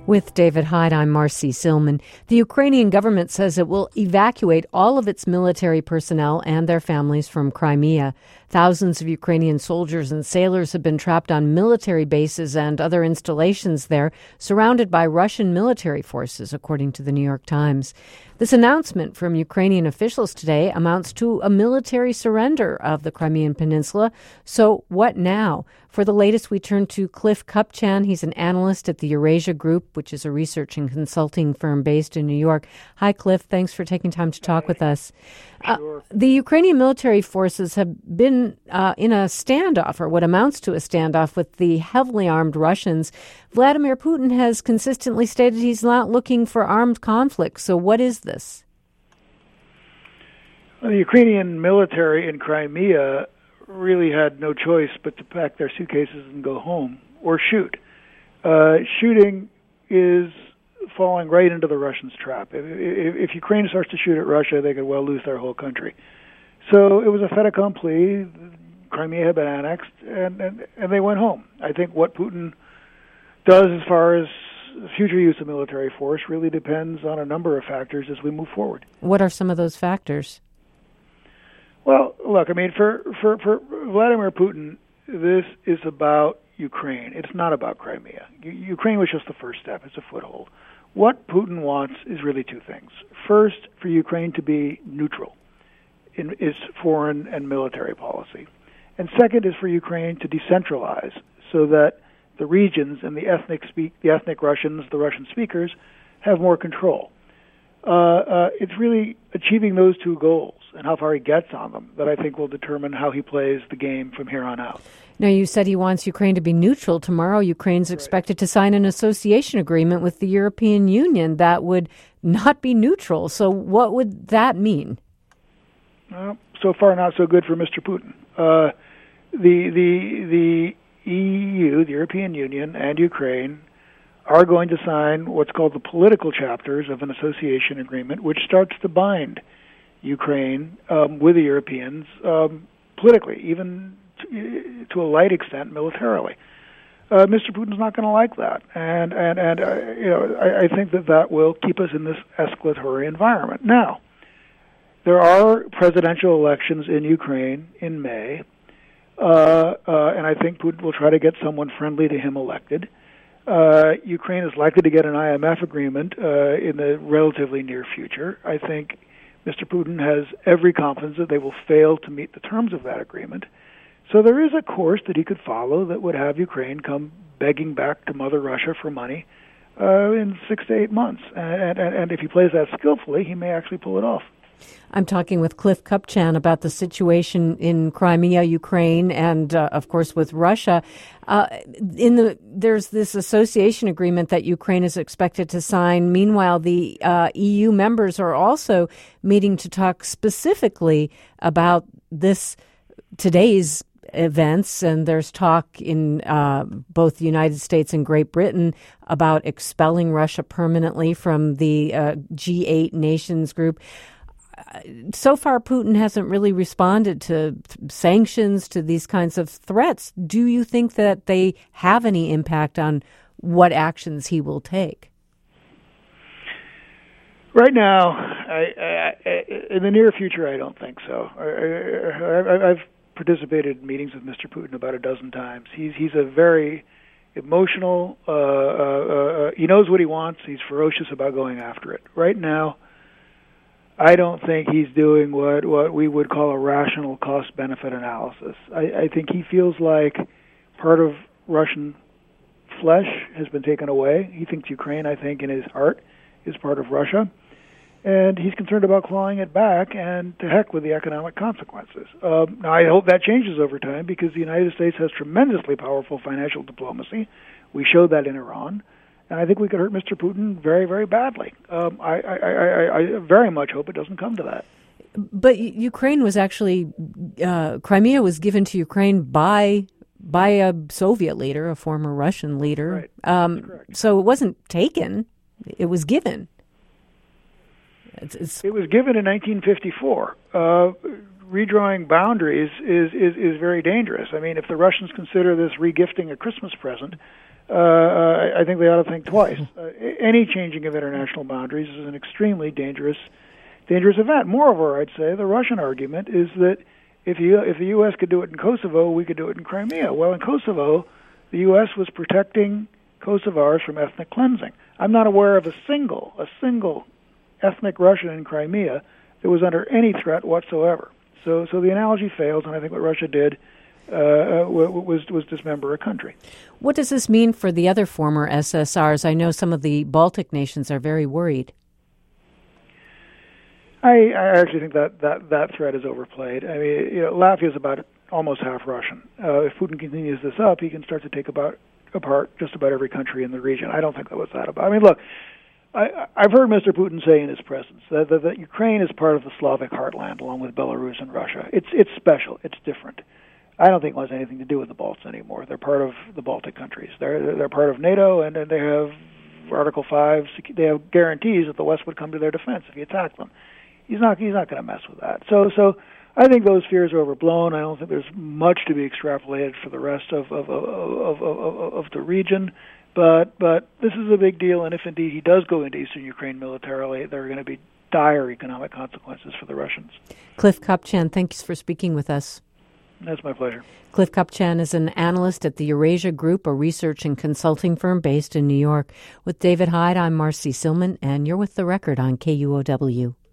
With David Hyde, I'm Marcy Silman. The Ukrainian government says it will evacuate all of its military personnel and their families from Crimea. Thousands of Ukrainian soldiers and sailors have been trapped on military bases and other installations there, surrounded by Russian military forces, according to the New York Times. This announcement from Ukrainian officials today amounts to a military surrender of the Crimean Peninsula. So what now? For the latest, we turn to Cliff Kupchan. He's an analyst at the Eurasia Group, which is a research and consulting firm based in New York. Hi, Cliff. Thanks for taking time to talk with us. Sure. The Ukrainian military forces have been in a standoff, or what amounts to a standoff, with the heavily armed Russians. Vladimir Putin has consistently stated he's not looking for armed conflict. So what is this? Well, the Ukrainian military in Crimea really had no choice but to pack their suitcases and go home or shoot. Shooting is falling right into the Russians' trap. If Ukraine starts to shoot at Russia, they could well lose their whole country. So it was a fait accompli. Crimea had been annexed, and they went home. I think what Putin does as far as future use of military force really depends on a number of factors as we move forward. What are some of those factors? Well, look, I mean, for Vladimir Putin, this is about Ukraine. It's not about Crimea. Ukraine was just the first step. It's a foothold. What Putin wants is really two things. First, for Ukraine to be neutral in its foreign and military policy. And second is for Ukraine to decentralize so that the regions and the ethnic Russians, the Russian speakers, have more control. It's really achieving those two goals and how far he gets on them that I think will determine how he plays the game from here on out. Now, you said he wants Ukraine to be neutral. Tomorrow, Ukraine's expected to sign an association agreement with the European Union that would not be neutral. So what would that mean? Well, so far, not so good for Mr. Putin. The EU, the European Union, and Ukraine are going to sign what's called the political chapters of an association agreement, which starts to bind Ukraine with the Europeans politically, even to a light extent militarily. Mr. Putin's not going to like that, and I think that will keep us in this escalatory environment. Now, there are presidential elections in Ukraine in May, and I think Putin will try to get someone friendly to him elected. Ukraine is likely to get an IMF agreement in the relatively near future. I think Mr. Putin has every confidence that they will fail to meet the terms of that agreement. So there is a course that he could follow that would have Ukraine come begging back to Mother Russia for money in 6 to 8 months. And if he plays that skillfully, he may actually pull it off. I'm talking with Cliff Kupchan about the situation in Crimea, Ukraine, and, of course, with Russia. There's this association agreement that Ukraine is expected to sign. Meanwhile, the EU members are also meeting to talk specifically about today's events, and there's talk in both the United States and Great Britain about expelling Russia permanently from the G8 nations group. So far, Putin hasn't really responded to sanctions, to these kinds of threats. Do you think that they have any impact on what actions he will take? Right now, in the near future, I don't think so. I've participated in meetings with Mr. Putin about a dozen times. He's a very emotional, he knows what he wants. He's ferocious about going after it. Right now, I don't think he's doing what we would call a rational cost-benefit analysis. I think he feels like part of Russian flesh has been taken away. He thinks Ukraine, I think, in his heart, is part of Russia. And he's concerned about clawing it back, and to heck with the economic consequences. Now, I hope that changes over time because the United States has tremendously powerful financial diplomacy. We showed that in Iran. And I think we could hurt Mr. Putin very, very badly. I very much hope it doesn't come to that. But Ukraine was actually, Crimea was given to Ukraine by a Soviet leader, a former Russian leader. Right. So it wasn't taken, it was given. It was given in 1954. redrawing boundaries is very dangerous. I mean, if the Russians consider this regifting a Christmas present, I think they ought to think twice. Any changing of international boundaries is an extremely dangerous event. Moreover, I'd say the Russian argument is that if the U.S. could do it in Kosovo, we could do it in Crimea. Well, in Kosovo, the U.S. was protecting Kosovars from ethnic cleansing. I'm not aware of a single ethnic Russian in Crimea that was under any threat whatsoever. So the analogy fails, and I think what Russia did was dismember a country. What does this mean for the other former SSRs? I know some of the Baltic nations are very worried. I actually think that threat is overplayed. I mean, Latvia is about almost half Russian. If Putin continues this up, he can start to take apart just about every country in the region. I don't think that was that about. I mean, look, I've heard Mr. Putin say in his presence that Ukraine is part of the Slavic heartland, along with Belarus and Russia. It's special. It's different. I don't think it has anything to do with the Balts anymore. They're part of the Baltic countries. They're part of NATO, and they have Article 5. They have guarantees that the West would come to their defense if he attacked them. He's not going to mess with that. So I think those fears are overblown. I don't think there's much to be extrapolated for the rest of the region. But this is a big deal, and if indeed he does go into eastern Ukraine militarily, there are going to be dire economic consequences for the Russians. Cliff Kupchan, thanks for speaking with us. That's my pleasure. Cliff Kupchan is an analyst at the Eurasia Group, a research and consulting firm based in New York. With David Hyde, I'm Marcy Silman, and you're with The Record on KUOW.